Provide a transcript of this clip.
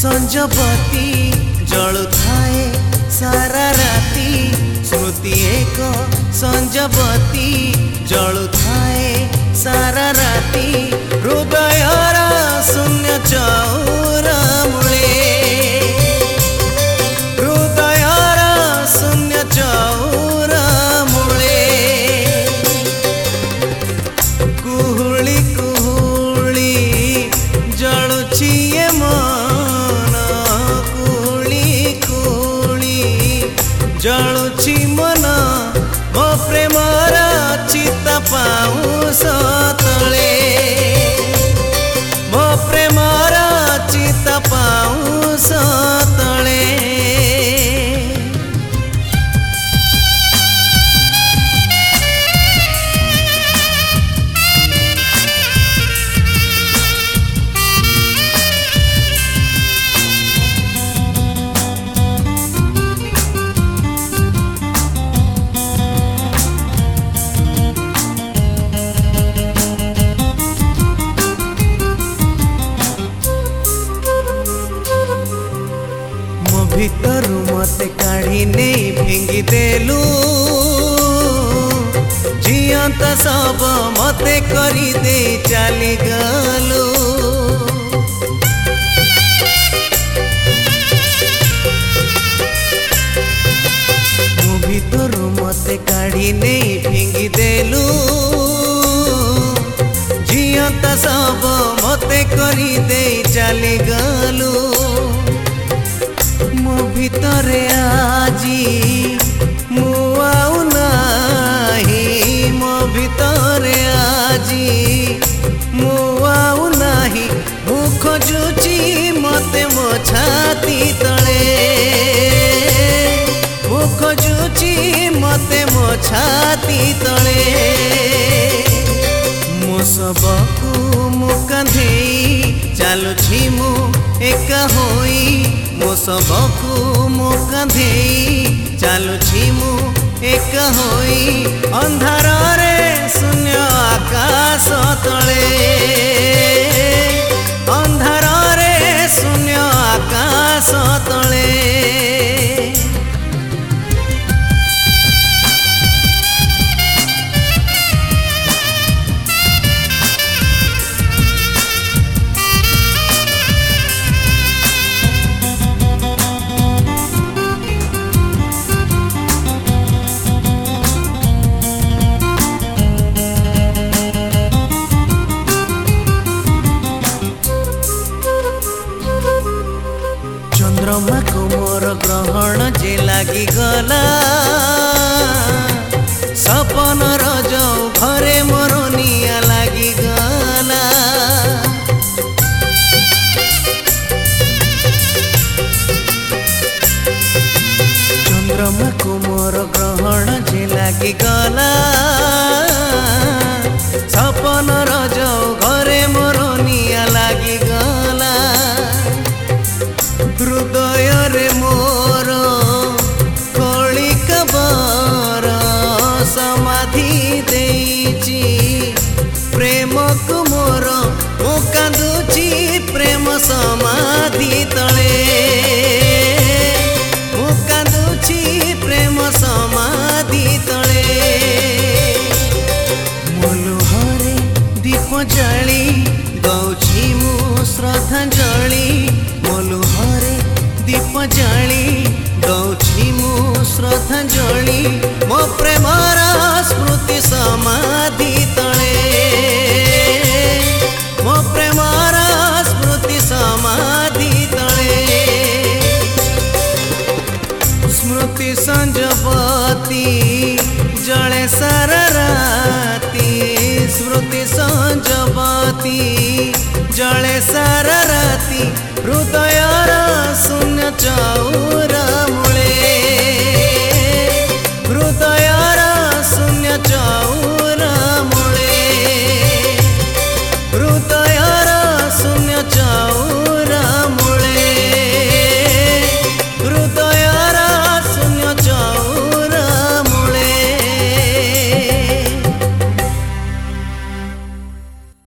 संजपति जलुथाए सारा राती स्मृति एक संजपति जलुथाए सारा राती हृदयर शून्य चौर मूले हृदयर शून्य चौर मूले कुहुली कुहुली जलुछि ये मन कुहुली कुहुली जलुछि मन मो प्रेमर चिता पाउस तले मो प्रेमर चिता पाउस तले भीतरु मते काढ़ी नहीं फिंगी देलु जियंत सब मते करी दे चली गलु भीतरु मते काढ़ी नहीं फिंगी देलु जियंत सब मते करी दे चली गलु मो भीतरे आजी मु आउ नाही मो भीतरे आजी मु आउ नाही मु खोजुची मते मो छाती तले मु खोजुची मते मो छाती तले मो सबकु मु कांधेई चालुछि मु एका होई मो सबकु मो कांधेई चालुछि मु एक होई अंधार रे शून्य आकाश तले अंधार रे शून्य आकाश तले चंद्रमा को मोर ग्रहण जे लागी गला सपन रजौ घरे मोर निया लागी गला चंद्रमा को मोर ग्रहण जे लागी गला सपन रजौ घरे मोर निया लागी गला हृदय रे मोर कली कबर समाधि देइची प्रेम को मोर मो कांदुची प्रेम समाधि तले मो कांदुची प्रेम समाधि तले मोलुहरे दीप जाली दौछि मु श्रद्धांजलि मोलुहरे दीप जाली दौछि मु श्रद्धांजलि मो प्रेमर स्मृति समाधि तले मो प्रेमर स्मृति समाधि तले स्मृति संजपति जले सारा राती स्मृति संजपति जले सारा राती हृदयर शून्य